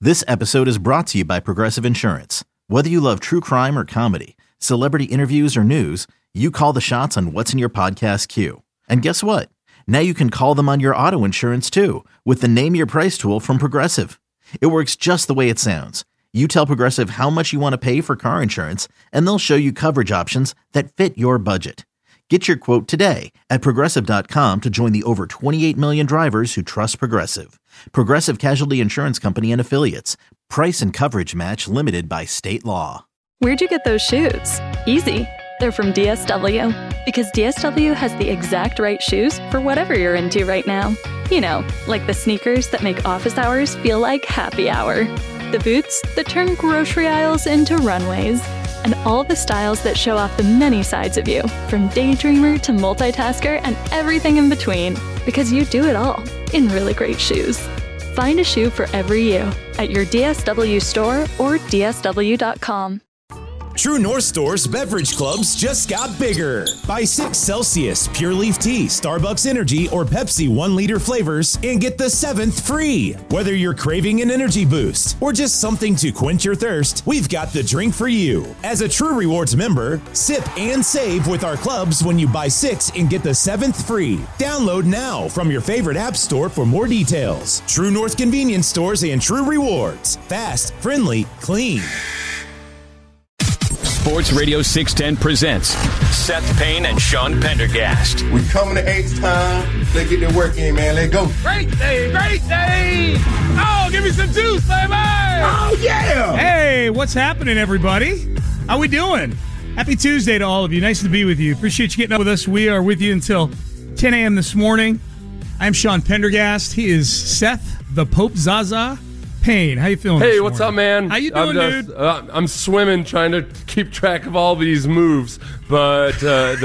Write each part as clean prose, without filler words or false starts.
This episode is brought to you by Progressive Insurance. Whether you love true crime or comedy, celebrity interviews or news, you call the shots on what's in your podcast queue. And guess what? Now you can call them on your auto insurance too with the Name Your Price tool from Progressive. It works just the way it sounds. You tell Progressive how much you want to pay for car insurance, and they'll show you coverage options that fit your budget. Get your quote today at Progressive.com to join the over 28 million drivers who trust Progressive. Progressive Casualty Insurance Company and Affiliates. Price and coverage match limited by state law. Where'd you get those shoes? Easy. They're from DSW. Because DSW has the exact right shoes for whatever you're into right now. You know, like the sneakers that make office hours feel like happy hour. The boots that turn grocery aisles into runways. And all the styles that show off the many sides of you, from daydreamer to multitasker and everything in between. Because you do it all in really great shoes. Find a shoe for every you at your DSW store or DSW.com. True North Store's beverage clubs just got bigger. Buy 6 Celsius, Pure Leaf Tea, Starbucks Energy, or Pepsi 1-liter flavors and get the 7th free. Whether you're craving an energy boost or just something to quench your thirst, we've got the drink for you. As a True Rewards member, sip and save with our clubs when you buy 6 and get the 7th free. Download now from your favorite app store for more details. True North Convenience Stores and True Rewards. Fast, friendly, clean. Sports Radio 610 presents Seth Payne and Sean Pendergast. We coming to H-Town. Let's get the work in, man. Let's go. Great day, great day. Oh, give me some juice, baby. Oh, yeah. Hey, what's happening, everybody? How we doing? Happy Tuesday to all of you. Nice to be with you. Appreciate you getting up with us. We are with you until 10 a.m. this morning. I'm Sean Pendergast. He is Seth, the Pope Zaza Payne. How you feeling? Hey, what's up, man? How you doing, dude? I'm swimming, trying to keep track of all these moves, but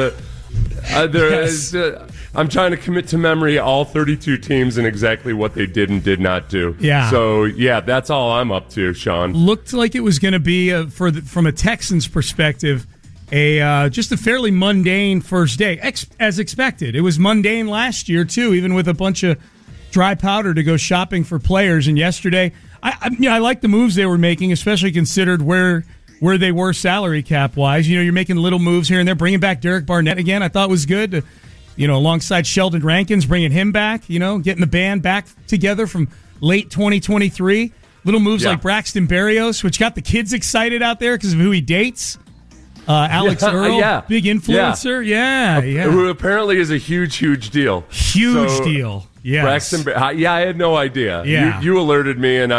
I'm trying to commit to memory all 32 teams and exactly what they did and did not do. Yeah. So yeah, that's all I'm up to, Sean. Looked like it was going to be from a Texans perspective, just a fairly mundane first day, as expected. It was mundane last year too, even with a bunch of dry powder to go shopping for players. And yesterday, I like the moves they were making, especially considered where they were salary cap wise. You know, you're making little moves here and there, bringing back Derek Barnett again. I thought was good. Alongside Sheldon Rankins, bringing him back. Getting the band back together from late 2023. Little moves like Braxton Berrios, which got the kids excited out there because of who he dates. Alex Earl, big influencer. Yeah. Who apparently is a huge deal. Huge deal. Yes. Braxton, I had no idea. Yeah. You alerted me, and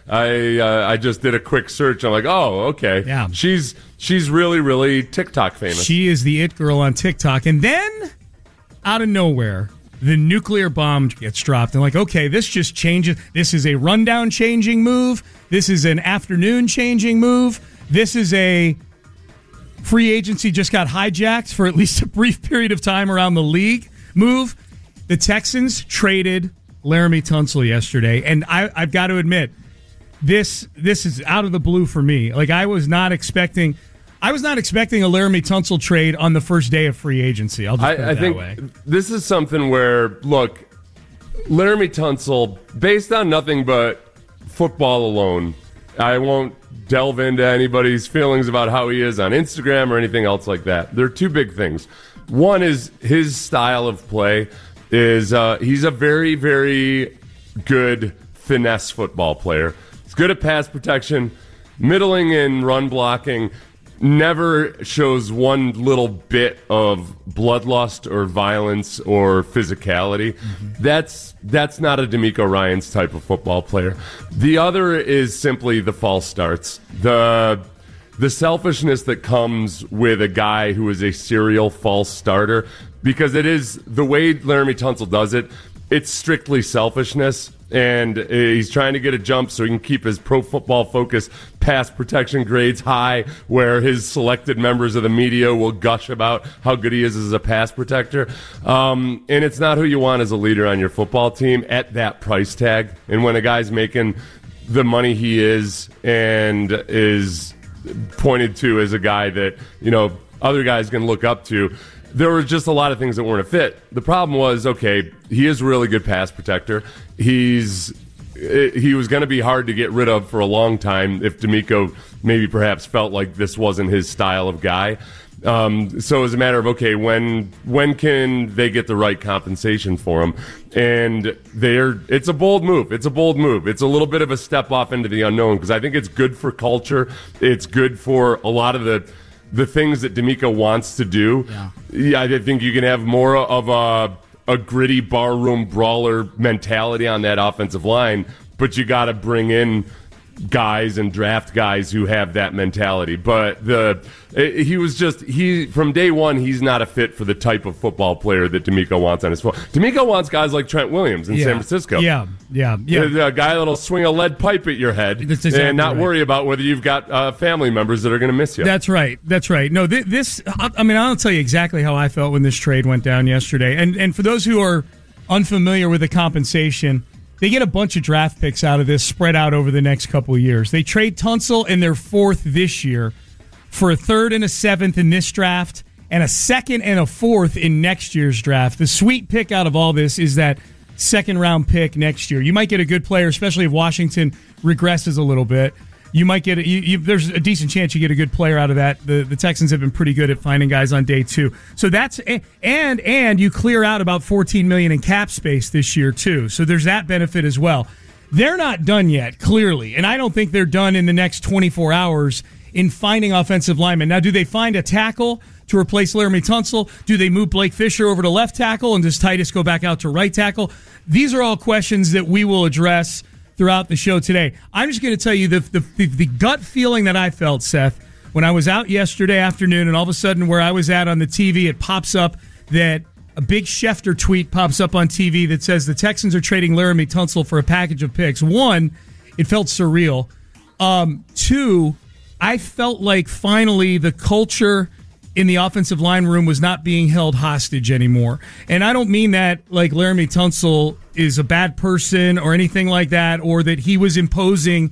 I just did a quick search. I'm like, oh, okay. Yeah. She's really TikTok famous. She is the it girl on TikTok. And then, out of nowhere, the nuclear bomb gets dropped. And like, okay, this just changes. This is a rundown changing move. This is an afternoon changing move. This is a free agency just got hijacked for at least a brief period of time around the league move. The Texans traded Laremy Tunsil yesterday, and I've got to admit, this is out of the blue for me. Like I was not expecting a Laremy Tunsil trade on the first day of free agency. I'll just put it that way. This is something where, look, Laremy Tunsil, based on nothing but football alone, I won't delve into anybody's feelings about how he is on Instagram or anything else like that. There are two big things. One is his style of play is he's a very, very good finesse football player. He's good at pass protection, middling in run blocking, never shows one little bit of bloodlust or violence or physicality. Mm-hmm. That's not a D'Amico Ryans type of football player. The other is simply the false starts. The selfishness that comes with a guy who is a serial false starter, because it is the way Laremy Tunsil does it. It's strictly selfishness, and he's trying to get a jump so he can keep his pro football focus pass protection grades high, where his selected members of the media will gush about how good he is as a pass protector. And it's not who you want as a leader on your football team at that price tag. And when a guy's making the money he is and is pointed to as a guy that, other guys can look up to, there were just a lot of things that weren't a fit. The problem was, okay, he is a really good pass protector. He's he was going to be hard to get rid of for a long time if DeMeco maybe perhaps felt like this wasn't his style of guy. So it's a matter of, okay, when can they get the right compensation for him? And it's a bold move. It's a little bit of a step off into the unknown, because I think it's good for culture. It's good for a lot of the things that DeMeco wants to do. Yeah, I think you can have more of a gritty barroom brawler mentality on that offensive line, but you got to bring in guys and draft guys who have that mentality. But from day one, he's not a fit for the type of football player that DeMeco wants on his football. DeMeco wants guys like Trent Williams in San Francisco. Yeah. A guy that'll swing a lead pipe at your head and not worry about whether you've got family members that are going to miss you. That's right. No, I'll tell you exactly how I felt when this trade went down yesterday. And for those who are unfamiliar with the compensation, they get a bunch of draft picks out of this spread out over the next couple of years. They trade Tunsil in their 4th this year for a 3rd and a 7th in this draft and a 2nd and a 4th in next year's draft. The sweet pick out of all this is that 2nd-round pick next year. You might get a good player, especially if Washington regresses a little bit. You might get there's a decent chance you get a good player out of that. The Texans have been pretty good at finding guys on day 2. So that's and you clear out about $14 million in cap space this year too. So there's that benefit as well. They're not done yet, clearly, and I don't think they're done in the next 24 hours in finding offensive linemen. Now, do they find a tackle to replace Laremy Tunsil? Do they move Blake Fisher over to left tackle, and does Titus go back out to right tackle? These are all questions that we will address throughout the show today. I'm just going to tell you the gut feeling that I felt, Seth, when I was out yesterday afternoon, and all of a sudden where I was at on the TV, it pops up that a big Schefter tweet pops up on TV that says the Texans are trading Laremy Tunsil for a package of picks. 1, it felt surreal. 2, I felt like finally the culture in the offensive line room was not being held hostage anymore. And I don't mean that like Laremy Tunsil is a bad person or anything like that, or that he was imposing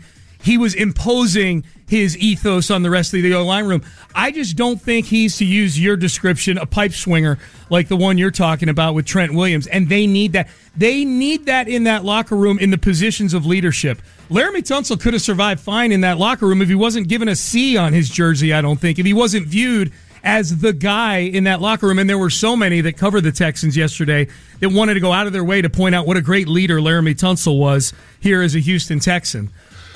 his ethos on the rest of the O-line room. I just don't think he's, to use your description, a pipe swinger like the one you're talking about with Trent Williams. And they need that. They need that in that locker room in the positions of leadership. Laremy Tunsil could have survived fine in that locker room if he wasn't given a C on his jersey, I don't think. If he wasn't viewed as the guy in that locker room. And there were so many that covered the Texans yesterday that wanted to go out of their way to point out what a great leader Laremy Tunsil was here as a Houston Texan.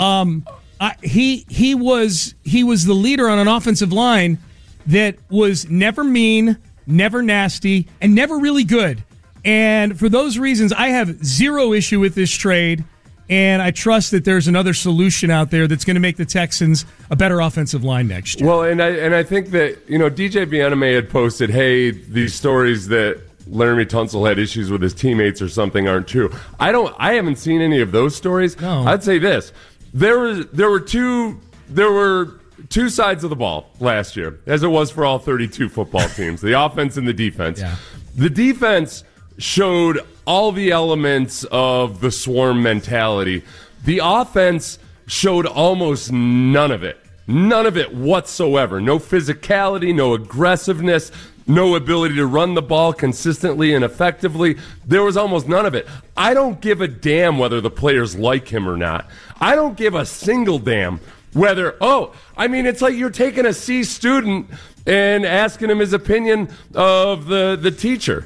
He was the leader on an offensive line that was never mean, never nasty, and never really good. And for those reasons, I have zero issue with this trade. And I trust that there's another solution out there that's going to make the Texans a better offensive line next year. Well, and I think that, DJ Bieniemy had posted, hey, these stories that Laremy Tunsil had issues with his teammates or something aren't true. I haven't seen any of those stories. No. I'd say this. There were two sides of the ball last year, as it was for all 32 football teams, the offense and the defense. Yeah. The defense showed all the elements of the swarm mentality. The offense showed almost none of it. None of it whatsoever. No physicality, no aggressiveness, no ability to run the ball consistently and effectively. There was almost none of it. I don't give a damn whether the players like him or not. I don't give a single damn whether, it's like you're taking a C student and asking him his opinion of the teacher.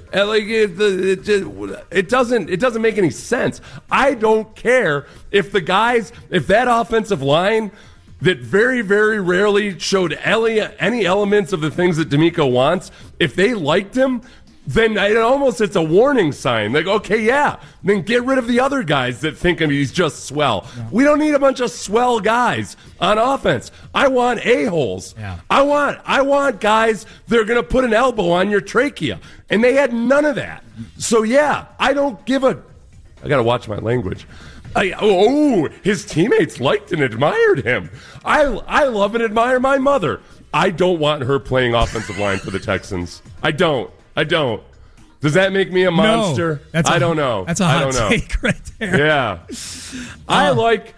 It doesn't make any sense. I don't care if that offensive line that very, very rarely showed any elements of the things that DeMeco wants, if they liked him, then it's a warning sign. Like, okay, yeah, then get rid of the other guys that think he's just swell. No. We don't need a bunch of swell guys on offense. I want a-holes. Yeah. I want guys that are going to put an elbow on your trachea. And they had none of that. So, yeah, I got to watch my language. His teammates liked and admired him. I love and admire my mother. I don't want her playing offensive line for the Texans. I don't. Does that make me a monster? No, I don't know. That's a hot take right there. Yeah. I like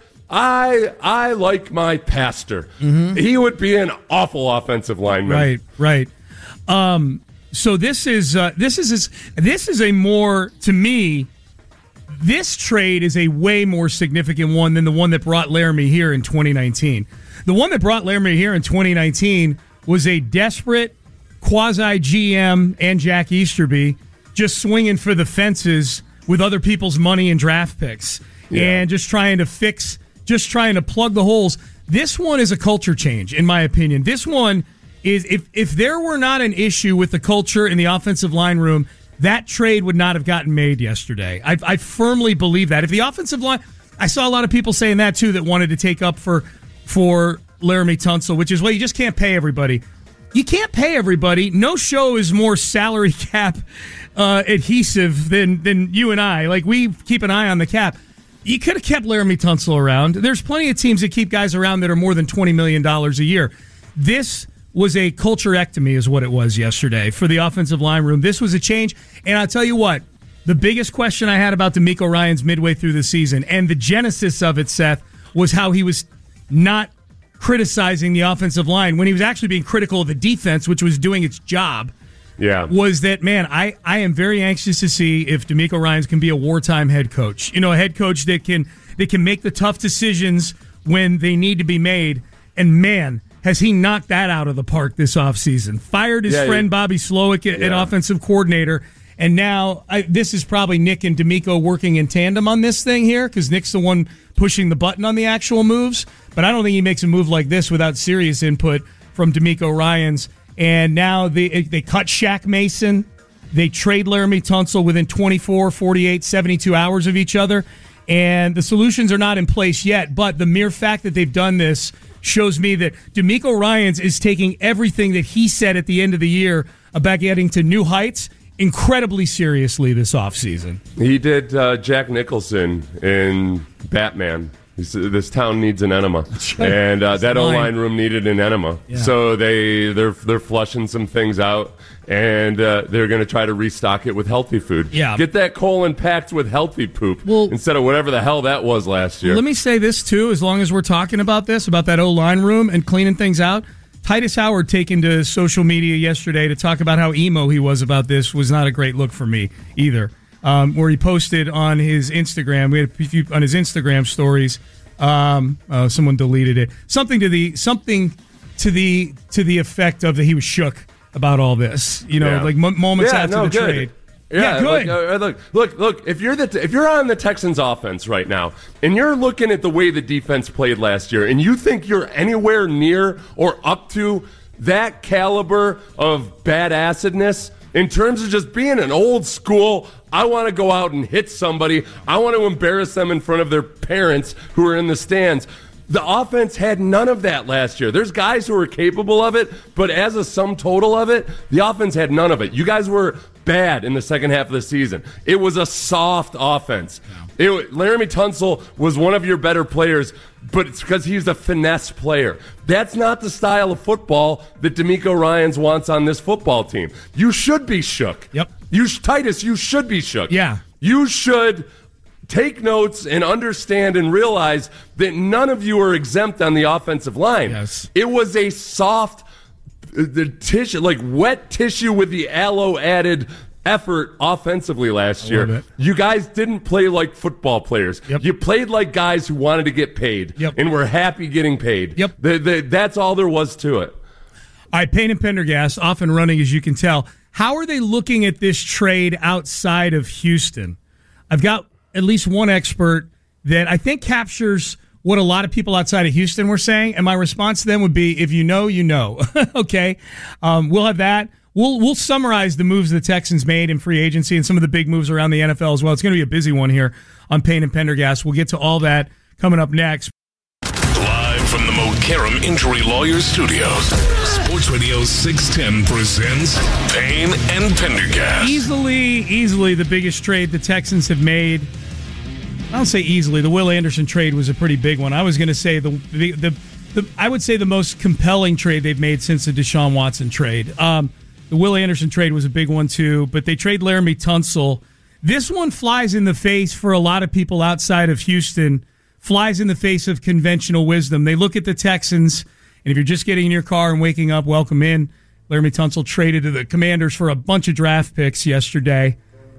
my pastor. Mm-hmm. He would be an awful offensive lineman. Right. So this is a more, to me, this trade is a way more significant one than the one that brought Laramie here in 2019. The one that brought Laramie here in 2019 was a desperate quasi-GM and Jack Easterby just swinging for the fences with other people's money and draft picks and just trying to plug the holes. This one is a culture change, in my opinion. This one is, if there were not an issue with the culture in the offensive line room, that trade would not have gotten made yesterday. I firmly believe that. If the offensive line, I saw a lot of people saying that too that wanted to take up for Laramie Tunsil, which is, well, you just can't pay everybody. You can't pay everybody. No show is more salary cap adhesive than you and I. Like, we keep an eye on the cap. You could have kept Laramie Tunsil around. There's plenty of teams that keep guys around that are more than $20 million a year. This was a culturectomy is what it was yesterday for the offensive line room. This was a change. And I'll tell you what, the biggest question I had about D'Amico Ryans midway through the season, and the genesis of it, Seth, was how he was not criticizing the offensive line when he was actually being critical of the defense, which was doing its job. Yeah. Was that, man, I am very anxious to see if D'Amico Ryans can be a wartime head coach. You know, a head coach that can make the tough decisions when they need to be made. And, man, has he knocked that out of the park this offseason. Fired his friend Bobby Slowick at offensive coordinator. And now this is probably Nick and D'Amico working in tandem on this thing here, because Nick's the one pushing the button on the actual moves. But I don't think he makes a move like this without serious input from D'Amico Ryans. And now they cut Shaq Mason. They trade Laramie Tunsil within 24, 48, 72 hours of each other. And the solutions are not in place yet. But the mere fact that they've done this shows me that D'Amico Ryans is taking everything that he said at the end of the year about getting to new heights incredibly seriously this offseason. He did Jack Nicholson in Batman. He said, this town needs an enema, and that O-line room needed an enema. Yeah. So they're flushing some things out, and they're going to try to restock it with healthy food. Yeah. Get that colon packed with healthy poop instead of whatever the hell that was last year. Let me say this, too, as long as we're talking about this, about that O-line room and cleaning things out. Titus Howard taking to social media yesterday to talk about how emo he was about this was not a great look for me either. Where he posted on his Instagram, we had a few on his Instagram stories. Someone deleted it. Something to the effect of that he was shook about all this. You know, like moments after the trade. Yeah, good. Look. If you're on the Texans offense right now, and you're looking at the way the defense played last year, and you think you're anywhere near or up to that caliber of badassedness in terms of just being an old school, I want to go out and hit somebody, I want to embarrass them in front of their parents who are in the stands. The offense had none of that last year. There's guys who are capable of it, but as a sum total of it, the offense had none of it. You guys were bad in the second half of the season. It was a soft offense. Laramie Tunsil was one of your better players, but it's because he's a finesse player. That's not the style of football that D'Amico Ryans wants on this football team. You should be shook. Yep. Titus, you should be shook. Yeah. You should take notes and understand and realize that none of you are exempt on the offensive line. Yes. It was a soft tissue, like wet tissue with the aloe added effort offensively last year. You guys didn't play like football players. Yep. You played like guys who wanted to get paid and were happy getting paid. Yep. That's all there was to it. All right, Payne and Pendergast, off and running, as you can tell. How are they looking at this trade outside of Houston? I've got at least one expert that I think captures what a lot of people outside of Houston were saying, and my response to them would be, if you know, you know. Okay? We'll have that. We'll summarize the moves the Texans made in free agency and some of the big moves around the NFL as well. It's going to be a busy one here on Payne and Pendergast. We'll get to all that coming up next. Live from the Mokaram Injury Lawyers Studios, Sports Radio 610 presents Payne and Pendergast. Easily the biggest trade the Texans have made. I don't say easily. The Will Anderson trade was a pretty big one. I was going to say I would say the most compelling trade they've made since the Deshaun Watson trade. The Will Anderson trade was a big one too, but they trade Laramie Tunsil. This one flies in the face for a lot of people outside of Houston, flies in the face of conventional wisdom. They look at the Texans, and if you're just getting in your car and waking up, welcome in. Laramie Tunsil traded to the Commanders for a bunch of draft picks yesterday.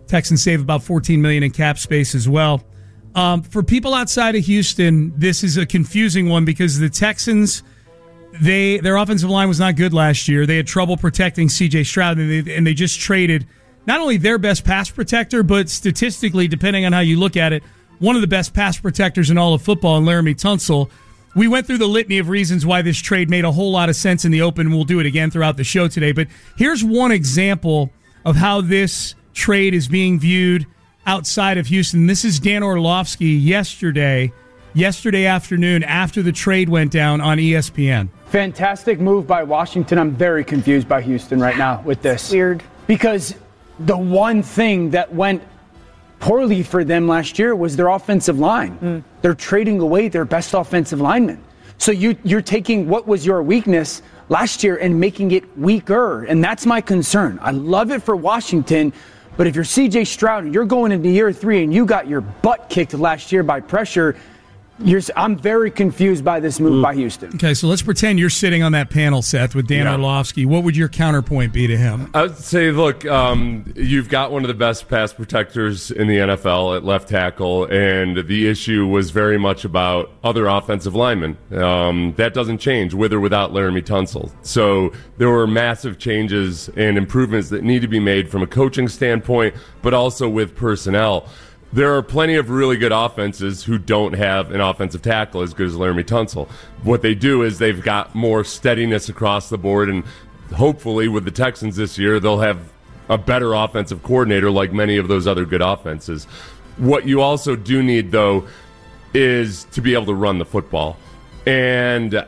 Texans save about $14 million in cap space as well. For people outside of Houston, this is a confusing one because the Texans, their offensive line was not good last year. They had trouble protecting C.J. Stroud, and they just traded not only their best pass protector, but statistically, depending on how you look at it, one of the best pass protectors in all of football, in Laramie Tunsil. We went through the litany of reasons why this trade made a whole lot of sense in the open. We'll do it again throughout the show today. But here's one example of how this trade is being viewed outside of Houston. This is Dan Orlovsky yesterday afternoon after the trade went down on ESPN. Fantastic move by Washington. I'm very confused by Houston right now with this. Weird. Because the one thing that went poorly for them last year was their offensive line. They're trading away their best offensive linemen. So you're taking what was your weakness last year and making it weaker. And that's my concern. I love it for Washington. But if you're C.J. Stroud and you're going into year 3 and you got your butt kicked last year by pressure, I'm very confused by this move by Houston. Okay, so let's pretend you're sitting on that panel, Seth, with Dan Orlovsky. What would your counterpoint be to him? I would say, look, you've got one of the best pass protectors in the NFL at left tackle, and the issue was very much about other offensive linemen. That doesn't change with or without Laramie Tunsil. So there were massive changes and improvements that need to be made from a coaching standpoint, but also with personnel. There are plenty of really good offenses who don't have an offensive tackle as good as Laramie Tunsil. What they do is they've got more steadiness across the board, and hopefully with the Texans this year, they'll have a better offensive coordinator like many of those other good offenses. What you also do need, though, is to be able to run the football. And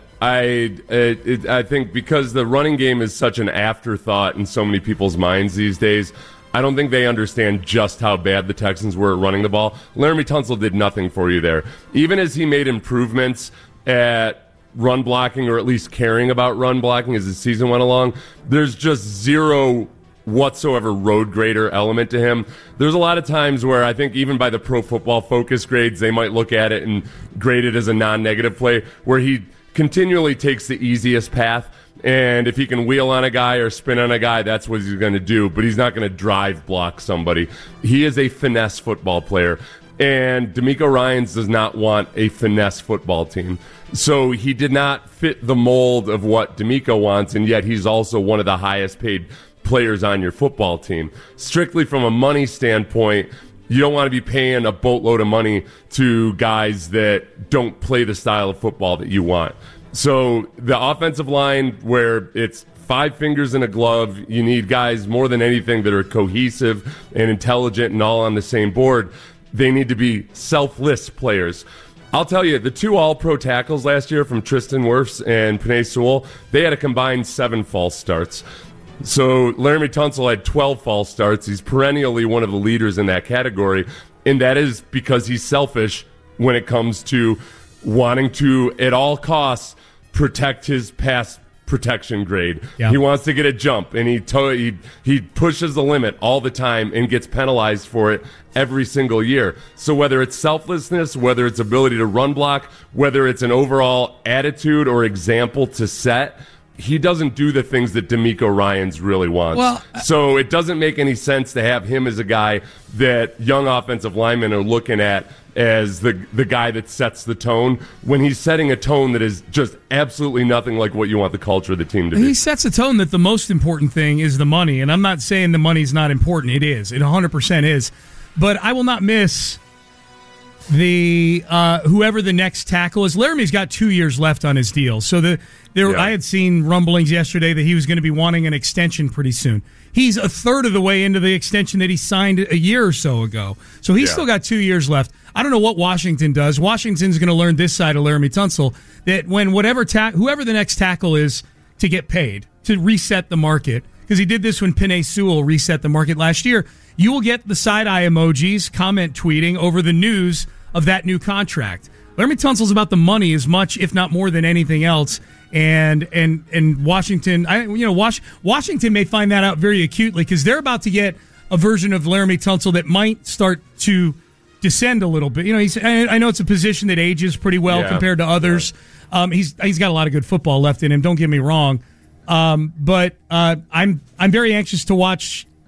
I think because the running game is such an afterthought in so many people's minds these days, I don't think they understand just how bad the Texans were at running the ball. Laramie Tunsil did nothing for you there. Even as he made improvements at run blocking, or at least caring about run blocking as the season went along, there's just zero whatsoever road grader element to him. There's a lot of times where I think even by the Pro Football Focus grades, they might look at it and grade it as a non-negative play, where he continually takes the easiest path. And if he can wheel on a guy or spin on a guy, that's what he's going to do. But he's not going to drive block somebody. He is a finesse football player. And DeMeco Ryans does not want a finesse football team. So he did not fit the mold of what DeMeco wants, and yet he's also one of the highest paid players on your football team. Strictly from a money standpoint, you don't want to be paying a boatload of money to guys that don't play the style of football that you want. So the offensive line, where it's 5 fingers in a glove, you need guys more than anything that are cohesive and intelligent and all on the same board. They need to be selfless players. I'll tell you, the 2 all-pro tackles last year from Tristan Wirfs and Penei Sewell, they had a combined 7 false starts. So Laramie Tunsil had 12 false starts. He's perennially one of the leaders in that category, and that is because he's selfish when it comes to wanting to, at all costs, protect his pass protection grade. Yeah. He wants to get a jump, and he pushes the limit all the time and gets penalized for it every single year. So whether it's selflessness, whether it's ability to run block, whether it's an overall attitude or example to set, he doesn't do the things that DeMeco Ryans really wants. Well, so it doesn't make any sense to have him as a guy that young offensive linemen are looking at as the guy that sets the tone, when he's setting a tone that is just absolutely nothing like what you want the culture of the team to be. He sets a tone that the most important thing is the money, and I'm not saying the money's not important. It is. It 100% is. But I will not miss the whoever the next tackle is. Laramie's got 2 years left on his deal. So I had seen rumblings yesterday that he was going to be wanting an extension pretty soon. He's a third of the way into the extension that he signed a year or so ago. So he's still got 2 years left. I don't know what Washington does. Washington's going to learn this side of Laramie Tunsil that when whoever the next tackle is to get paid, to reset the market, because he did this when Penei Sewell reset the market last year, you will get the side-eye emojis, comment tweeting over the news of that new contract. Laramie Tunsil's about the money as much, if not more than anything else. And Washington, Washington may find that out very acutely because they're about to get a version of Laramie Tunsil that might start to descend a little bit. I know it's a position that ages pretty well compared to others. Yeah. He's got a lot of good football left in him. Don't get me wrong, but I'm very anxious to watch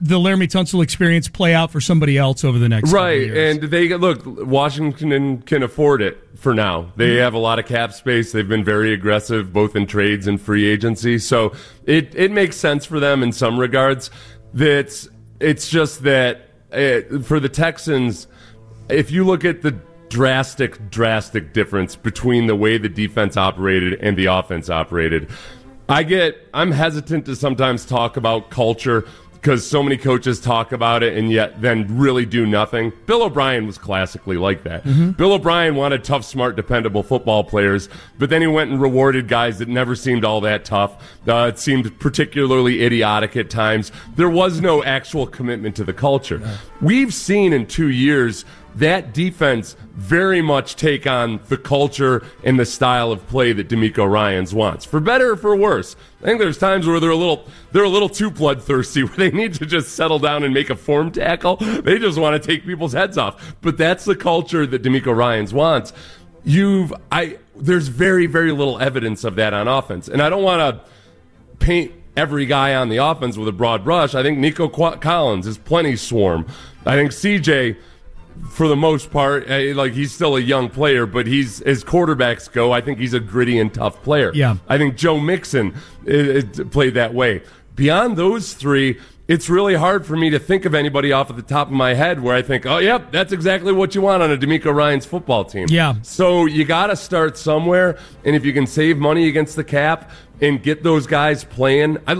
the Laremy Tunsil experience play out for somebody else over the next couple years. And they look, Washington can afford it for now. They have a lot of cap space. They've been very aggressive both in trades and free agency, so it makes sense for them in some regards. It's just that for the Texans, if you look at the drastic difference between the way the defense operated and the offense operated, I'm hesitant to sometimes talk about culture because so many coaches talk about it and yet then really do nothing. Bill O'Brien was classically like that. Bill O'Brien wanted tough, smart, dependable football players, but then he went and rewarded guys that never seemed all that tough. It seemed particularly idiotic at times. There was no actual commitment to the culture. We've seen in 2 years that defense very much take on the culture and the style of play that DeMeco Ryans wants, for better or for worse. I think there's times where they're a little too bloodthirsty, where they need to just settle down and make a form tackle. They just want to take people's heads off. But that's the culture that DeMeco Ryans wants. There's very, very little evidence of that on offense, and I don't want to paint every guy on the offense with a broad brush. I think Nico Collins is plenty swarm. I think CJ, for the most part, he's still a young player, but as quarterbacks go, I think he's a gritty and tough player. Yeah. I think Joe Mixon played that way. Beyond those three, it's really hard for me to think of anybody off of the top of my head where I think, oh, yep, that's exactly what you want on a DeMeco Ryans football team. Yeah. So you got to start somewhere, and if you can save money against the cap and get those guys playing, I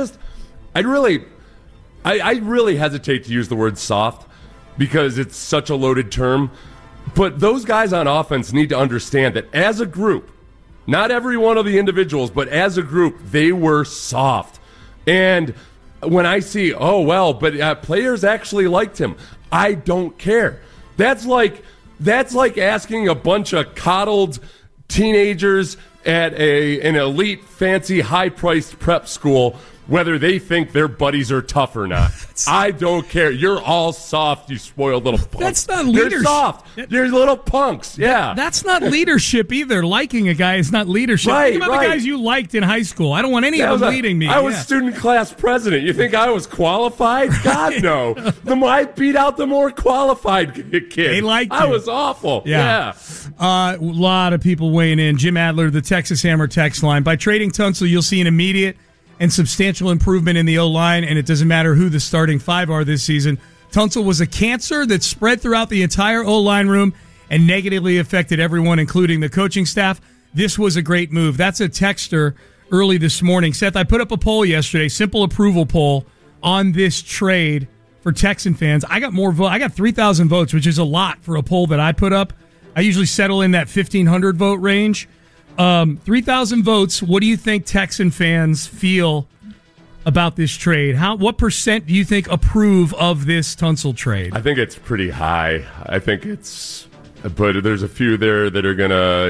really hesitate to use the word soft, because it's such a loaded term. But those guys on offense need to understand that as a group, not every one of the individuals, but as a group, they were soft. And when I see, players actually liked him, I don't care. That's like asking a bunch of coddled teenagers at an elite, fancy, high-priced prep school whether they think their buddies are tough or not. I don't care. You're all soft, you spoiled little punks. That's not leadership. You're soft. You're little punks. Yeah. That's not leadership either. Liking a guy is not leadership. Think about the guys you liked in high school. I don't want any of them leading me. I was student class president. You think I was qualified? God, no. The more I beat out the more qualified kid. They liked you. I was awful. Yeah. A lot of people weighing in. Jim Adler, the Texas Hammer text line. By trading Tunsil, you'll see an immediate and substantial improvement in the O-line, and it doesn't matter who the starting five are this season. Tunsil was a cancer that spread throughout the entire O-line room and negatively affected everyone, including the coaching staff. This was a great move. That's a texter early this morning. Seth, I put up a poll yesterday, simple approval poll on this trade for Texan fans. I got more votes. I got 3,000 votes, which is a lot for a poll that I put up. I usually settle in that 1,500 vote range. 3,000 votes. What do you think Texan fans feel about this trade? What percent do you think approve of this Tunsil trade? I think it's pretty high. I think but there's a few there that are gonna,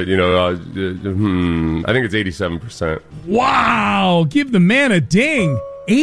I think it's 87%. Wow! Give the man a ding.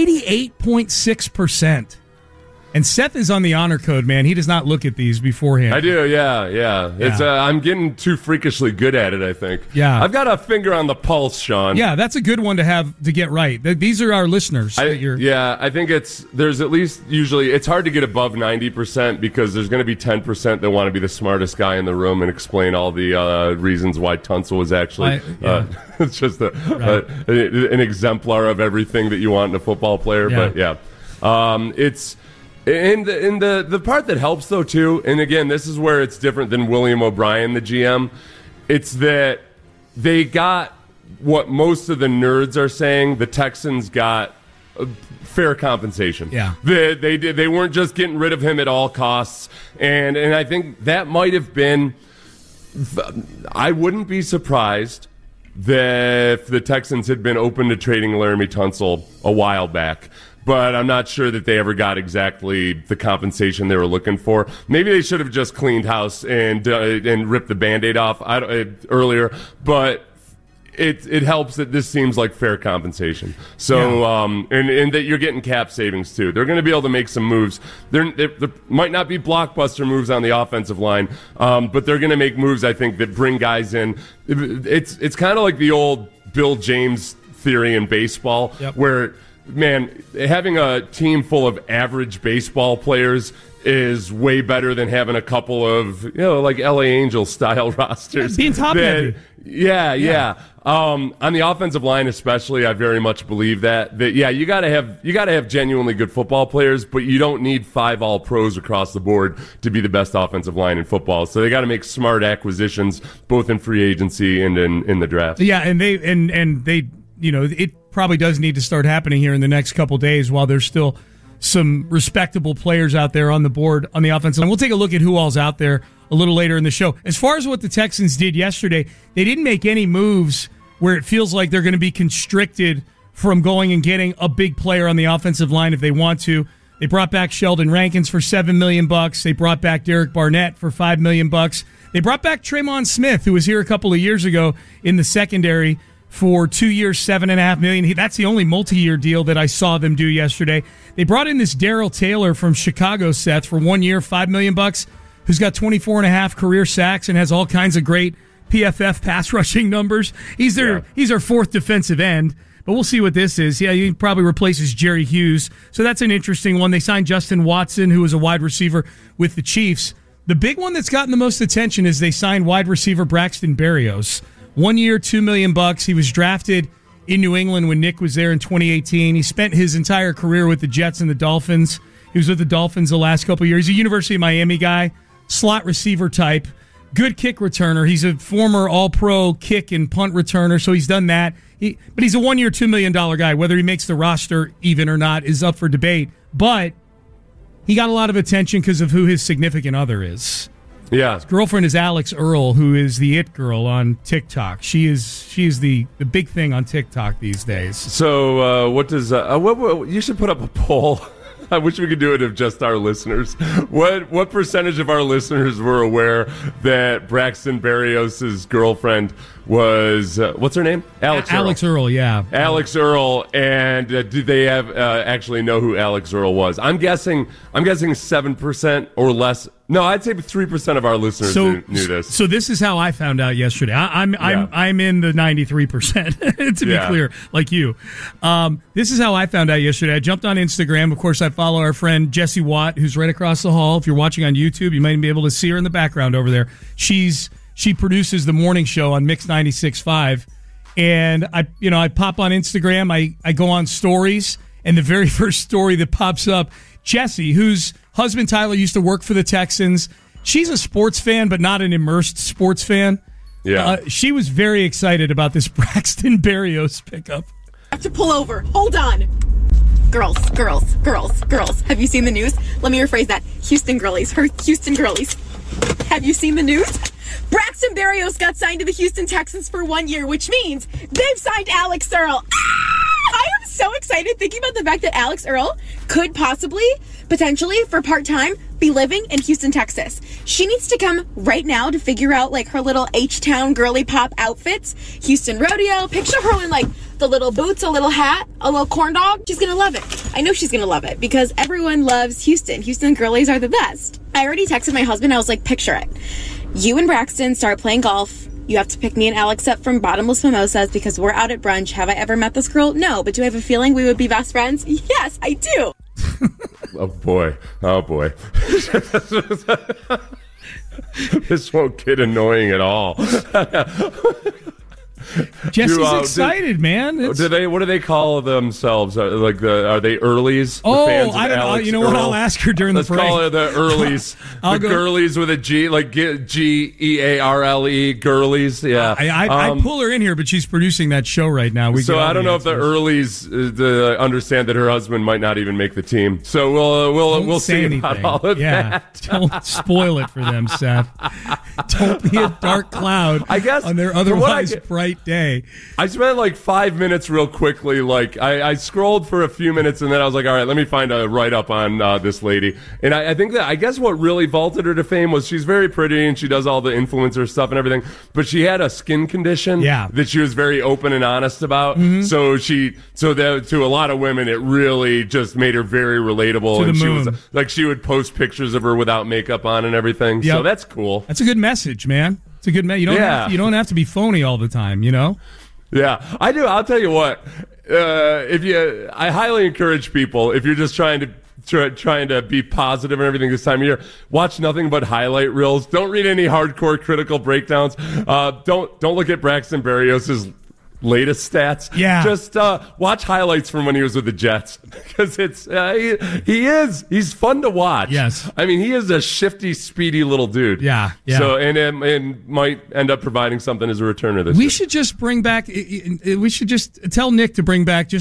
88.6%. And Seth is on the honor code, man. He does not look at these beforehand. I do, yeah. It's I'm getting too freakishly good at it, I think. Yeah. I've got a finger on the pulse, Sean. Yeah, that's a good one to have to get right. These are our listeners. I think there's at least usually, it's hard to get above 90% because there's going to be 10% that want to be the smartest guy in the room and explain all the reasons why Tunsil was actually it's just an exemplar of everything that you want in a football player. Yeah. But it's... And the part that helps, though, too, and again, this is where it's different than William O'Brien, the GM, it's that they got what most of the nerds are saying, the Texans got fair compensation. Yeah. They weren't just getting rid of him at all costs, and I think that might have been, I wouldn't be surprised that if the Texans had been open to trading Laremy Tunsil a while back. But I'm not sure that they ever got exactly the compensation they were looking for. Maybe they should have just cleaned house and ripped the Band-Aid off earlier. But it helps that this seems like fair compensation. So and that you're getting cap savings too. They're going to be able to make some moves. There might not be blockbuster moves on the offensive line, but they're going to make moves, I think, that bring guys in. It's kind of like the old Bill James theory in baseball, where man, having a team full of average baseball players is way better than having a couple of, like LA Angels style rosters. Being top heavy. Yeah. On the offensive line, especially, I very much believe that you gotta have genuinely good football players, but you don't need 5 All-Pros across the board to be the best offensive line in football. So they got to make smart acquisitions, both in free agency and in the draft. Yeah, and they it probably does need to start happening here in the next couple days while there's still some respectable players out there on the board on the offensive line. We'll take a look at who all's out there a little later in the show. As far as what the Texans did yesterday, they didn't make any moves where it feels like they're going to be constricted from going and getting a big player on the offensive line if they want to. They brought back Sheldon Rankins for $7 million. They brought back Derek Barnett for $5 million. They brought back Tremon Smith, who was here a couple of years ago in the secondary, for 2 years, $7.5 million. That's the only multi-year deal that I saw them do yesterday. They brought in this Darrell Taylor from Chicago, Seth, for 1 year, $5 million, who's got 24.5 career sacks and has all kinds of great PFF pass rushing numbers. He's our fourth defensive end, but we'll see what this is. Yeah, he probably replaces Jerry Hughes, so that's an interesting one. They signed Justin Watson, who was a wide receiver with the Chiefs. The big one that's gotten the most attention is they signed wide receiver Braxton Berrios. 1 year, $2 million. He was drafted in New England when Nick was there in 2018. He spent his entire career with the Jets and the Dolphins. He was with the Dolphins the last couple of years. He's a University of Miami guy, slot receiver type, good kick returner. He's a former All-Pro kick and punt returner, so he's done that. But he's a 1 year, $2 million guy. Whether he makes the roster even or not is up for debate. But he got a lot of attention because of who his significant other is. Yeah. His girlfriend is Alex Earl, who is the it girl on TikTok. She is the big thing on TikTok these days. So what does what you should put up a poll. I wish we could do it of just our listeners. What percentage of our listeners were aware that Braxton Berrios' girlfriend was what's her name? Alex Earl, yeah. Alex Earl, and did they have actually know who Alex Earl was? I'm guessing 7% or less. No, I'd say 3% of our listeners knew this. So this is how I found out yesterday. I'm in the 93%, to be clear, like you. This is how I found out yesterday. I jumped on Instagram. Of course, I follow our friend Jessie Watt, who's right across the hall. If you're watching on YouTube, you might be able to see her in the background over there. She produces the morning show on Mix 96.5. And I pop on Instagram. I go on stories, and the very first story that pops up, Jessie, whose husband Tyler used to work for the Texans. She's a sports fan, but not an immersed sports fan. Yeah. She was very excited about this Braxton Berrios pickup. I have to pull over. Hold on. Girls. Have you seen the news? Let me rephrase that. Houston girlies. Have you seen the news? Braxton Berrios got signed to the Houston Texans for 1 year, which means they've signed Alex Earl. I am so excited thinking about the fact that Alex Earl could potentially, for part-time, be living in Houston, Texas. She needs to come right now to figure out, like, her little H-Town girly pop outfits. Houston rodeo. Picture her in, like, the little boots, a little hat, a little corn dog. She's gonna love it. I know she's gonna love it because everyone loves Houston. Houston girlies are the best. I already texted my husband. I was like, picture it. You and Braxton start playing golf. You have to pick me and Alex up from Bottomless Mimosas because we're out at brunch. Have I ever met this girl? No, but do I have a feeling we would be best friends? Yes, I do. Oh, boy. This won't get annoying at all. Jessie's excited, man. What do they call themselves? Are they earlies? Oh, I don't know. You know what? I'll ask her during the break. Let's call her the earlies. Girlies with a G, like Gearle, girlies. Yeah. I pull her in here, but she's producing that show right now. So I don't know if the earlies understand that her husband might not even make the team. So we'll see about all of that. Don't spoil it for them, Seth. Don't be a dark cloud on their otherwise bright day. I spent like 5 minutes real quickly. Like I scrolled for a few minutes and then I was like, all right, let me find a write-up on this lady. And I think that, I guess what really vaulted her to fame was she's very pretty and she does all the influencer stuff and everything, but she had a skin condition that she was very open and honest about. Mm-hmm. So to a lot of women, it really just made her very relatable. And she was like, she would post pictures of her without makeup on and everything. Yep. So that's cool. That's a good message, man. It's a good message. You don't have to be phony all the time, you know? Yeah, I do. I'll tell you what. I highly encourage people, if you're just trying to be positive and everything this time of year, watch nothing but highlight reels. Don't read any hardcore critical breakdowns. Don't look at Braxton Berrios' latest stats. Yeah. Just watch highlights from when he was with the Jets, because he's fun to watch. Yes. I mean, he is a shifty, speedy little dude. Yeah. So and might end up providing something as a returner this year. We should just bring back. We should just tell Nick to bring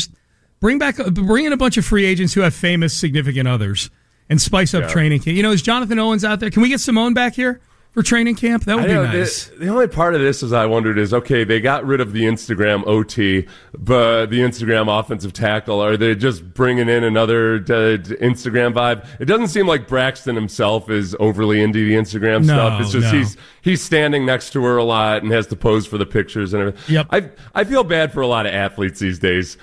in a bunch of free agents who have famous significant others and spice up training camp. Is Jonathan Owens out there? Can we get Simone back here for training camp? That would be nice. The only part of this is I wondered is, okay, they got rid of the Instagram OT, but the Instagram offensive tackle, are they just bringing in another Instagram vibe? It doesn't seem like Braxton himself is overly into the Instagram stuff. It's just he's standing next to her a lot and has to pose for the pictures and everything. Yep. I feel bad for a lot of athletes these days.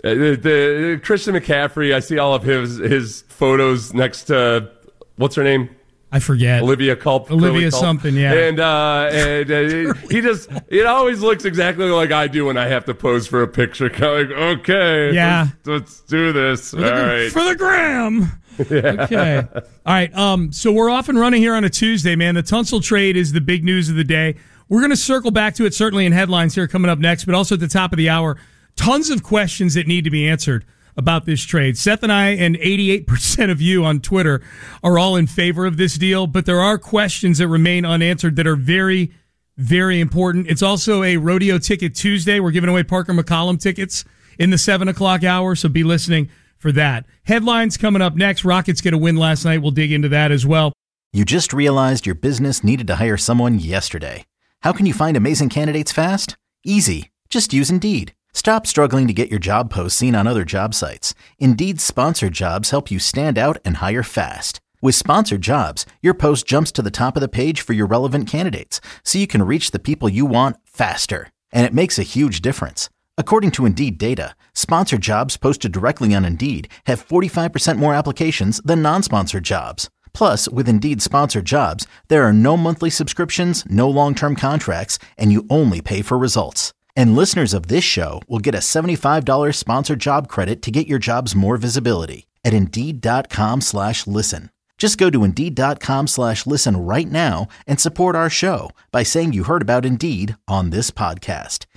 The Christian McCaffrey, I see all of his photos next to, what's her name? I forget. Olivia Culp. Olivia something, yeah. And he just, it always looks exactly like I do when I have to pose for a picture. Kind of like, okay, yeah, let's do this. All right. For the gram. Yeah. Okay. All right. So we're off and running here on a Tuesday, man. The Tunsil trade is the big news of the day. We're going to circle back to it, certainly in headlines here coming up next, but also at the top of the hour, tons of questions that need to be answered about this trade. Seth and I and 88% of you on Twitter are all in favor of this deal, but there are questions that remain unanswered that are very, very important. It's also a Rodeo Ticket Tuesday. We're giving away Parker McCollum tickets in the 7 o'clock hour, so be listening for that. Headlines coming up next. Rockets get a win last night. We'll dig into that as well. You just realized your business needed to hire someone yesterday. How can you find amazing candidates fast? Easy. Just use Indeed. Stop struggling to get your job posts seen on other job sites. Indeed's sponsored jobs help you stand out and hire fast. With sponsored jobs, your post jumps to the top of the page for your relevant candidates, so you can reach the people you want faster. And it makes a huge difference. According to Indeed data, sponsored jobs posted directly on Indeed have 45% more applications than non-sponsored jobs. Plus, with Indeed sponsored jobs, there are no monthly subscriptions, no long-term contracts, and you only pay for results. And listeners of this show will get a $75 sponsored job credit to get your jobs more visibility at Indeed.com/listen. Just go to Indeed.com/listen right now and support our show by saying you heard about Indeed on this podcast.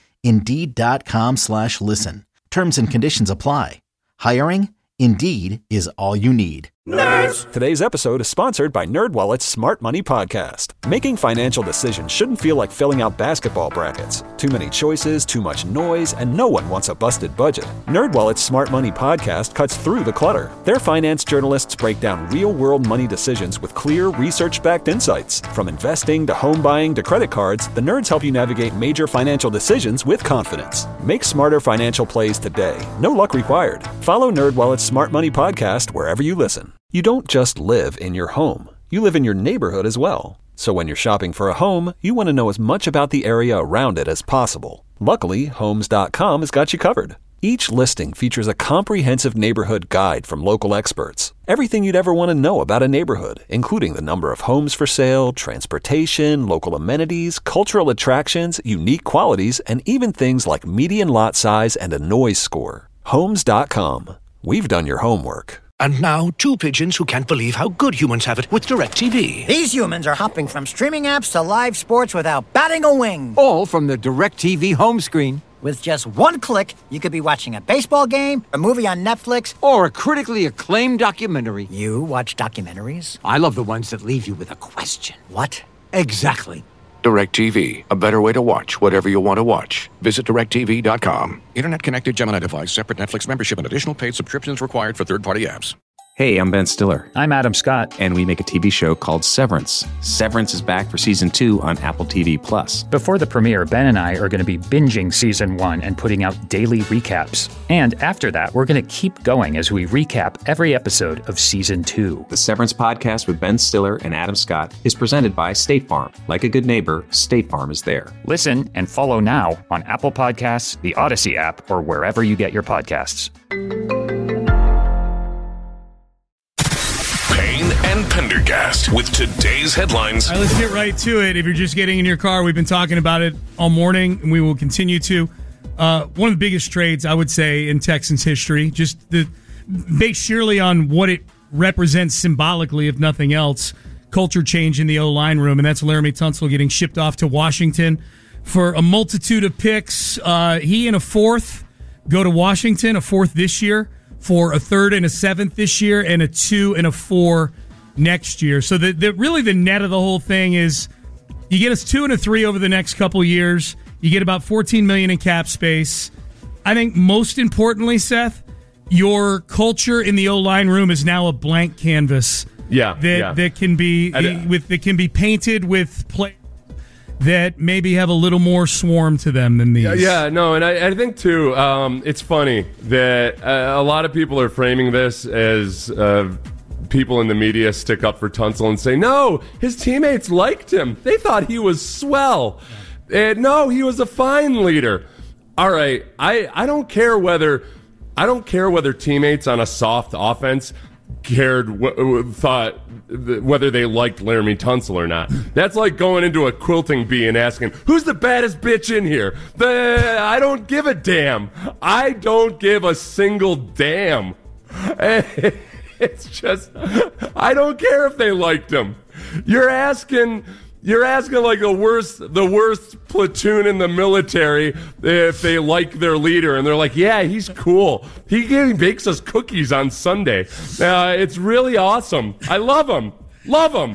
Indeed.com/listen. Terms and conditions apply. Hiring? Indeed is all you need. Nerds! Today's episode is sponsored by NerdWallet's Smart Money Podcast. Making financial decisions shouldn't feel like filling out basketball brackets. Too many choices, too much noise, and no one wants a busted budget. NerdWallet's Smart Money Podcast cuts through the clutter. Their finance journalists break down real-world money decisions with clear, research-backed insights. From investing to home buying to credit cards, the nerds help you navigate major financial decisions with confidence. Make smarter financial plays today. No luck required. Follow NerdWallet's Smart Money Podcast wherever you listen. You don't just live in your home. You live in your neighborhood as well. So when you're shopping for a home, you want to know as much about the area around it as possible. Luckily, Homes.com has got you covered. Each listing features a comprehensive neighborhood guide from local experts. Everything you'd ever want to know about a neighborhood, including the number of homes for sale, transportation, local amenities, cultural attractions, unique qualities, and even things like median lot size and a noise score. Homes.com. We've done your homework. And now, two pigeons who can't believe how good humans have it with DirecTV. These humans are hopping from streaming apps to live sports without batting a wing. All from the DirecTV home screen. With just one click, you could be watching a baseball game, a movie on Netflix, or a critically acclaimed documentary. You watch documentaries? I love the ones that leave you with a question. What? Exactly. DirecTV, a better way to watch whatever you want to watch. Visit DirecTV.com. Internet-connected Gemini device, separate Netflix membership, and additional paid subscriptions required for third-party apps. Hey, I'm Ben Stiller. I'm Adam Scott. And we make a TV show called Severance. Severance is back for Season 2 on Apple TV+. Before the premiere, Ben and I are going to be binging Season 1 and putting out daily recaps. And after that, we're going to keep going as we recap every episode of Season 2. The Severance podcast with Ben Stiller and Adam Scott is presented by State Farm. Like a good neighbor, State Farm is there. Listen and follow now on Apple Podcasts, the Odyssey app, or wherever you get your podcasts. Payne and Pendergast with today's headlines. All right, let's get right to it. If you're just getting in your car, we've been talking about it all morning, and we will continue to. one of the biggest trades, I would say, in Texans history, just based sheerly on what it represents symbolically, if nothing else, culture change in the O-line room, and that's Laremy Tunsil getting shipped off to Washington for a multitude of picks. He and a fourth go to Washington, a fourth this year, for a third and a seventh this year, and a 2 and a 4 next year. So really the net of the whole thing is you get us 2 and a 3 over the next couple years. You get about $14 million in cap space. I think most importantly, Seth, your culture in the O-line room is now a blank canvas. That can be painted with players that maybe have a little more swarm to them than these. And I think too, it's funny that a lot of people are framing this as people in the media stick up for Tunsil and say, no, his teammates liked him. They thought he was swell. And no, he was a fine leader. All right, I don't care whether teammates on a soft offense thought whether they liked Laremy Tunsil or not. That's like going into a quilting bee and asking, who's the baddest bitch in here? I don't give a damn. I don't give a single damn. It's just, I don't care if they liked him. You're asking like the worst platoon in the military if they like their leader, and they're like, yeah, he's cool. He bakes us cookies on Sunday. It's really awesome. I love him. Love him.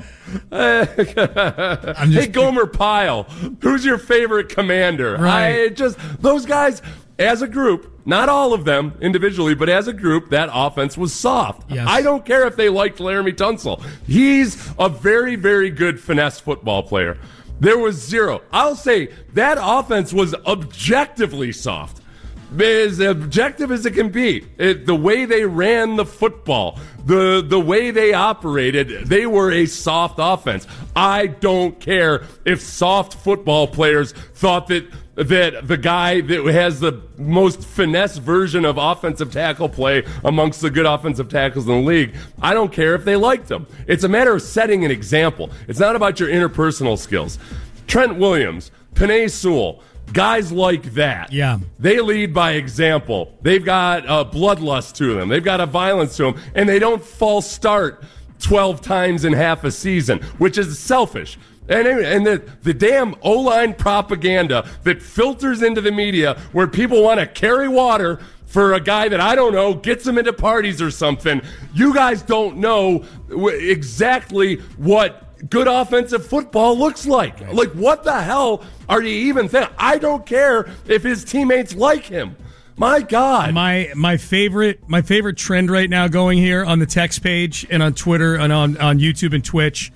Hey, Gomer Pyle, who's your favorite commander? Right. Those guys, as a group, not all of them individually, but as a group, that offense was soft. Yes. I don't care if they liked Laremy Tunsil. He's a very, very good finesse football player. There was zero. I'll say that offense was objectively soft. As objective as it can be. The way they ran the football, the way they operated, they were a soft offense. I don't care if soft football players thought that the guy that has the most finesse version of offensive tackle play amongst the good offensive tackles in the league, I don't care if they liked him. It's a matter of setting an example. It's not about your interpersonal skills. Trent Williams, Penei Sewell, guys like that. Yeah. They lead by example. They've got a bloodlust to them. They've got a violence to them. And they don't false start 12 times in half a season, which is selfish. And the damn O-line propaganda that filters into the media where people want to carry water for a guy that, I don't know, gets them into parties or something. You guys don't know exactly what good offensive football looks like. Right. Like, what the hell are you even thinking? I don't care if his teammates like him. My God. My favorite trend right now going here on the text page and on Twitter and on YouTube and Twitch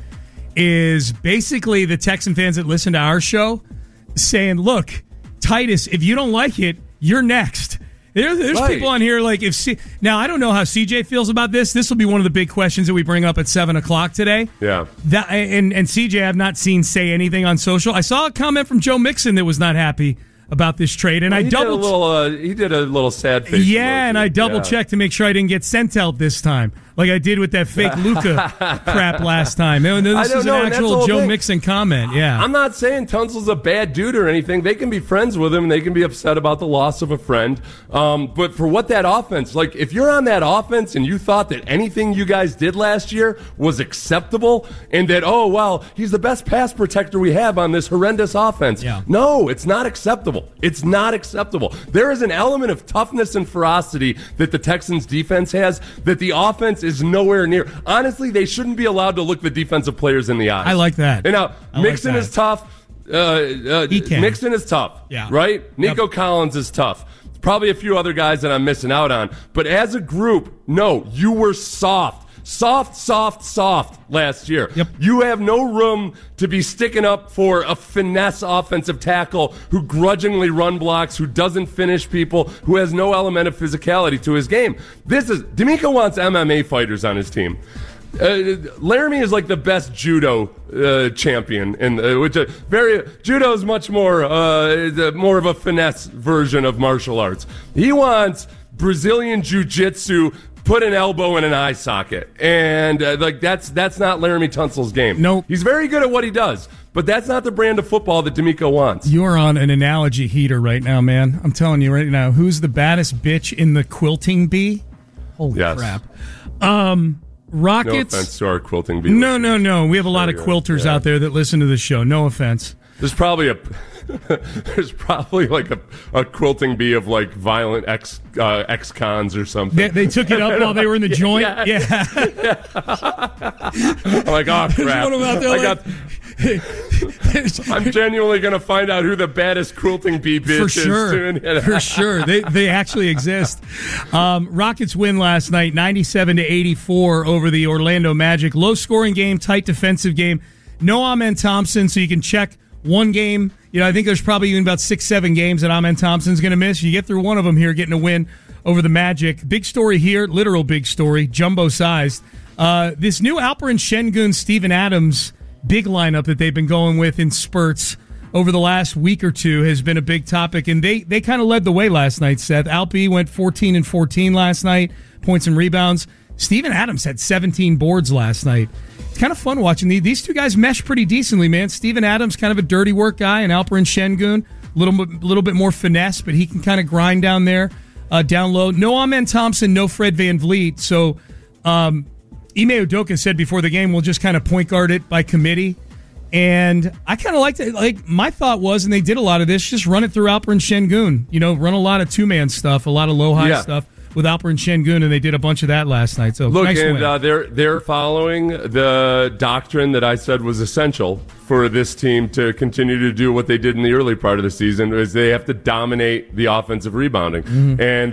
is basically the Texan fans that listen to our show saying, look, Titus, if you don't like it, you're next. There's right. People on here like, now I don't know how CJ feels about this. This will be one of the big questions that we bring up at 7 o'clock today. Yeah. And CJ I've not seen say anything on social. I saw a comment from Joe Mixon that was not happy about this trade, and he did a little sad face. Yeah, and I double checked to make sure I didn't get sent out this time, like I did with that fake Luka crap last time. This is an actual Joe Mixon comment. Yeah, I'm not saying Tunsil's a bad dude or anything. They can be friends with him, and they can be upset about the loss of a friend. But for what that offense, like if you're on that offense and you thought that anything you guys did last year was acceptable, and that he's the best pass protector we have on this horrendous offense. Yeah. No, it's not acceptable. It's not acceptable. There is an element of toughness and ferocity that the Texans defense has that the offense is nowhere near. Honestly, they shouldn't be allowed to look the defensive players in the eyes. I like that. And now, Mixon is tough. Mixon is tough. Yeah. Right? Nico Collins is tough. Probably a few other guys that I'm missing out on. But as a group, no, you were soft. Soft last year. Yep. You have no room to be sticking up for a finesse offensive tackle who grudgingly run blocks, who doesn't finish people, who has no element of physicality to his game. D'Amico wants MMA fighters on his team. Laremy is like the best judo champion, judo is much more of a finesse version of martial arts. He wants Brazilian jiu-jitsu put an elbow in an eye socket. And that's not Laramie Tunsil's game. Nope. He's very good at what he does, but that's not the brand of football that D'Amico wants. You're on an analogy heater right now, man. I'm telling you right now. Who's the baddest bitch in the quilting bee? Holy crap. Rockets. No offense to our quilting bee. No. We have a lot of quilters out there that listen to the show. No offense. There's probably like a quilting bee of like violent ex-cons or something. They took it up while they were in the joint. Yeah. I'm like, oh crap! I'm genuinely going to find out who the baddest quilting bee bitch is soon. For sure. They actually exist. Rockets win last night, 97-84 over the Orlando Magic. Low scoring game, tight defensive game. No Amen Thompson, so you can check one game. I think there's probably even about 6-7 games that Amen Thompson's going to miss. You get through one of them here, getting a win over the Magic. Big story here, literal big story, jumbo-sized. This new Alperen Şengün, Steven Adams big lineup that they've been going with in spurts over the last week or two has been a big topic, and they kind of led the way last night, Seth. Alpi went 14-14 last night, points and rebounds. Steven Adams had 17 boards last night. It's kind of fun watching these two guys mesh pretty decently, man. Steven Adams, kind of a dirty work guy, and Alperen Şengün, a little bit more finesse, but he can kind of grind down there, down low. No Amen Thompson, no Fred VanVleet. So Ime Udoka said before the game, we'll just kind of point guard it by committee. And I kind of liked it. Like, my thought was, and they did a lot of this, just run it through Alperen Şengün. Run a lot of two-man stuff, a lot of low-high stuff with Alperen Şengün, and they did a bunch of that last night. So look, nice and win. They're following the doctrine that I said was essential for this team to continue to do what they did in the early part of the season, is they have to dominate the offensive rebounding. Mm-hmm. And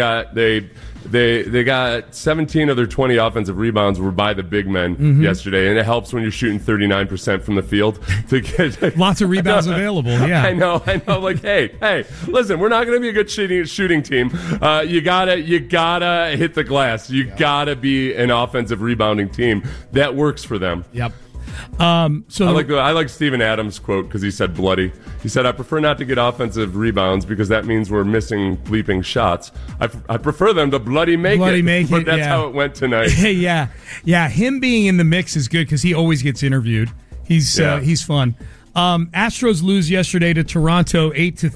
they got 17 of their 20 offensive rebounds were by the big men yesterday, and it helps when you're shooting 39% from the field to get lots of rebounds available. Yeah, I know. Like, hey, listen, we're not going to be a good shooting team. You gotta hit the glass. You gotta be an offensive rebounding team that works for them. Yep. So I like Steven Adams' quote because he said bloody. He said, "I prefer not to get offensive rebounds because that means we're missing bleeping shots. I prefer them to bloody make it. But that's how it went tonight." Yeah. Him being in the mix is good because he always gets interviewed. He's fun. Astros lose yesterday to Toronto 8-3.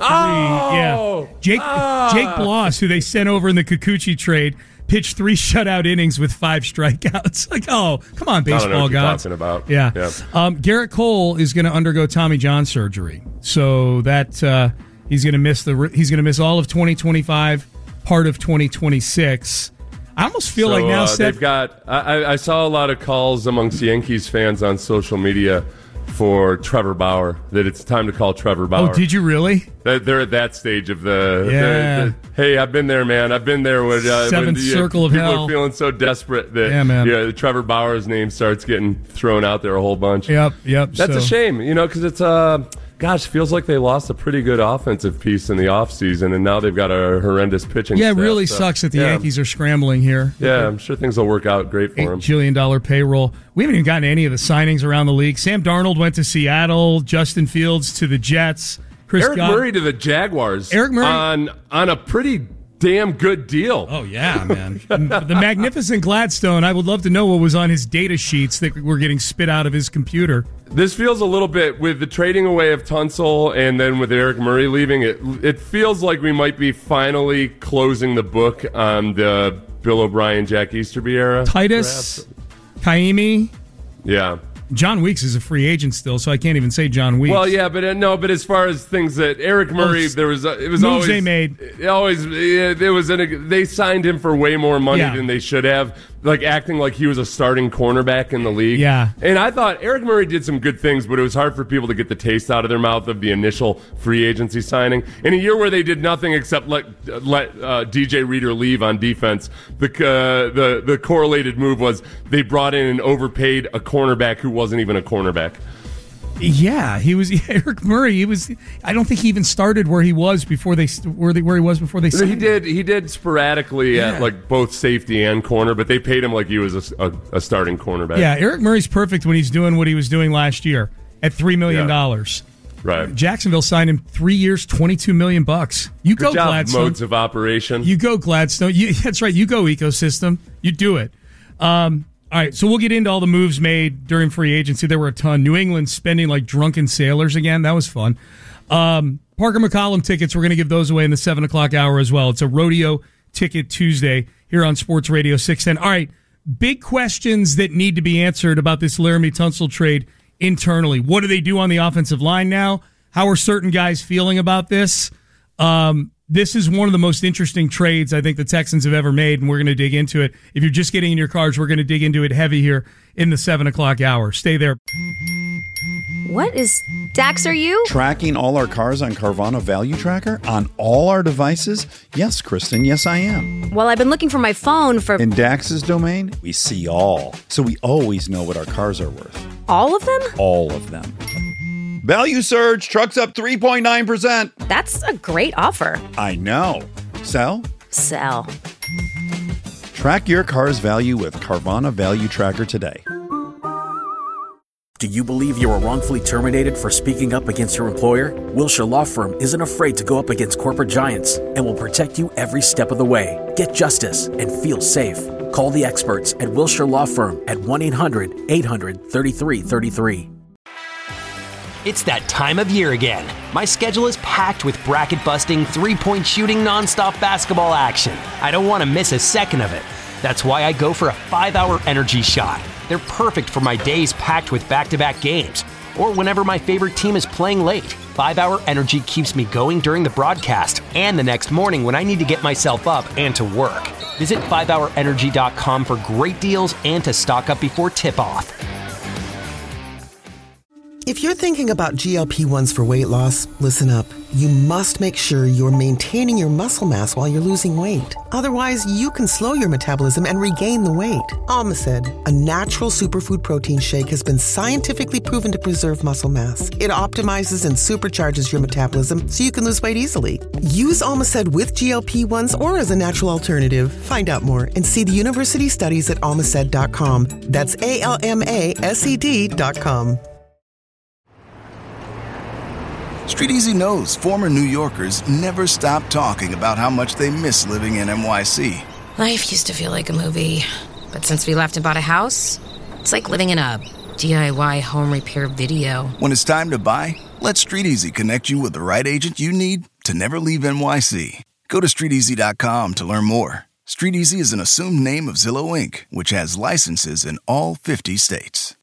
Oh! Yeah. Jake Bloss, who they sent over in the Kikuchi trade, pitched 3 shutout innings with 5 strikeouts. Like, oh, come on, baseball gods. Talking about. Yeah. Garrett Cole is going to undergo Tommy John surgery, so that he's going to miss all of 2025, part of 2026. I almost feel like now, Seth, they've got. I saw a lot of calls amongst Yankees fans on social media for Trevor Bauer, that it's time to call Trevor Bauer. Oh, did you really? They're at that stage of the hey, I've been there, man. I've been there when seventh circle of people hell. are feeling so desperate that Trevor Bauer's name starts getting thrown out there a whole bunch. Yep. That's a shame, because it's feels like they lost a pretty good offensive piece in the offseason, and now they've got a horrendous pitching staff. It really sucks that the Yankees are scrambling here. Yeah, I'm sure things will work out great for them. $8 billion payroll. We haven't even gotten any of the signings around the league. Sam Darnold went to Seattle, Justin Fields to the Jets, Eric Murray to the Jaguars. Eric Murray on a pretty damn good deal. Oh, yeah, man. The magnificent Gladstone. I would love to know what was on his data sheets that were getting spit out of his computer. This feels a little bit, with the trading away of Tunsil and then with Eric Murray leaving, it feels like we might be finally closing the book on the Bill O'Brien, Jack Easterby era. Titus, Kaimi. Yeah. John Weeks is a free agent still, so I can't even say John Weeks. Well, yeah, but but as far as things that Eric Murray, it was moves always they made. They signed him for way more money than they should have, like acting like he was a starting cornerback in the league. Yeah, and I thought Eric Murray did some good things, but it was hard for people to get the taste out of their mouth of the initial free agency signing. In a year where they did nothing except let DJ Reader leave on defense, the correlated move was they brought in and overpaid a cornerback who wasn't even a cornerback. Yeah, he was Eric Murray. I don't think he even started where he was before they signed him. He did sporadically at like both safety and corner, but they paid him like he was a starting cornerback. Yeah, Eric Murray's perfect when he's doing what he was doing last year at $3 million. Right. Jacksonville signed him 3 years, $22 million. You Good go, job, Gladstone. Modes of operation. You go, Gladstone. That's right. You go, ecosystem. You do it. All right, so we'll get into all the moves made during free agency. There were a ton. New England spending like drunken sailors again. That was fun. Parker McCollum tickets, we're going to give those away in the 7 o'clock hour as well. It's a Rodeo Ticket Tuesday here on Sports Radio 610. All right, big questions that need to be answered about this Laremy Tunsil trade internally. What do they do on the offensive line now? How are certain guys feeling about this? This is one of the most interesting trades I think the Texans have ever made, and we're going to dig into it. If you're just getting in your cars, we're going to dig into it heavy here in the 7 o'clock hour. Stay there. What is... Dax, are you? Tracking all our cars on Carvana Value Tracker on all our devices? Yes, Kristen, yes I am. Well, I've been looking for my phone for... In Dax's domain, we see all. So we always know what our cars are worth. All of them? All of them. Value surge, trucks up 3.9%. That's a great offer. I know. Sell? Sell. Track your car's value with Carvana Value Tracker today. Do you believe you were wrongfully terminated for speaking up against your employer? Wilshire Law Firm isn't afraid to go up against corporate giants and will protect you every step of the way. Get justice and feel safe. Call the experts at Wilshire Law Firm at 1-800-800-3333. It's that time of year again. My schedule is packed with bracket-busting, three-point shooting, nonstop basketball action. I don't want to miss a second of it. That's why I go for a 5-hour energy shot. They're perfect for my days packed with back-to-back games, or whenever my favorite team is playing late. 5-hour energy keeps me going during the broadcast and the next morning when I need to get myself up and to work. Visit 5hourenergy.com for great deals and to stock up before tip-off. If you're thinking about GLP-1s for weight loss, listen up. You must make sure you're maintaining your muscle mass while you're losing weight. Otherwise, you can slow your metabolism and regain the weight. Almacid, a natural superfood protein shake, has been scientifically proven to preserve muscle mass. It optimizes and supercharges your metabolism so you can lose weight easily. Use Almacid with GLP-1s or as a natural alternative. Find out more and see the university studies at almacid.com. That's ALMASED.com. Street Easy knows former New Yorkers never stop talking about how much they miss living in NYC. Life used to feel like a movie, but since we left and bought a house, it's like living in a DIY home repair video. When it's time to buy, let Street Easy connect you with the right agent you need to never leave NYC. Go to StreetEasy.com to learn more. Street Easy is an assumed name of Zillow Inc., which has licenses in all 50 states.